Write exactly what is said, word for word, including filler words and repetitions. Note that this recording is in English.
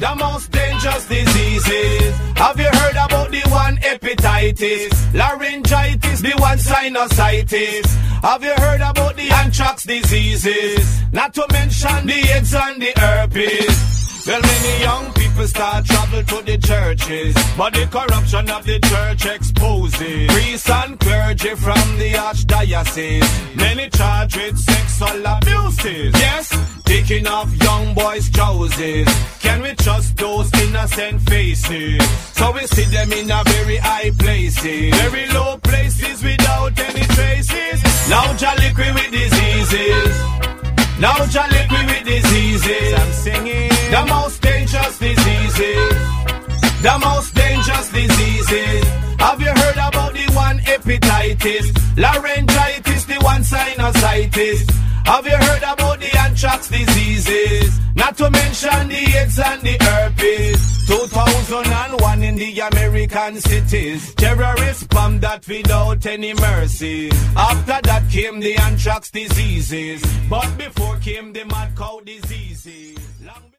the most dangerous diseases. Have you heard about the one hepatitis, laryngitis, the one sinusitis? Have you heard about the anthrax diseases? Not to mention the AIDS and the herpes. Well, many young people start travel to the churches, but the corruption of the church exposes priests and clergy from the archdiocese. Many charged with sexual abuses. Yes, taking off young boys' trousers. Can we trust those innocent faces? So we see them in a very high places, very low places without any traces. Now jolly with diseases. Now jolly with diseases. I'm singing the most dangerous diseases. The most dangerous diseases. Have you heard about the one hepatitis, laryngitis, the one sinusitis? Have you heard about the anthrax diseases? Not to mention the AIDS and the herpes. two thousand one in the American cities, terrorists bombed that without any mercy. After that came the anthrax diseases, but before came the mad cow diseases. Long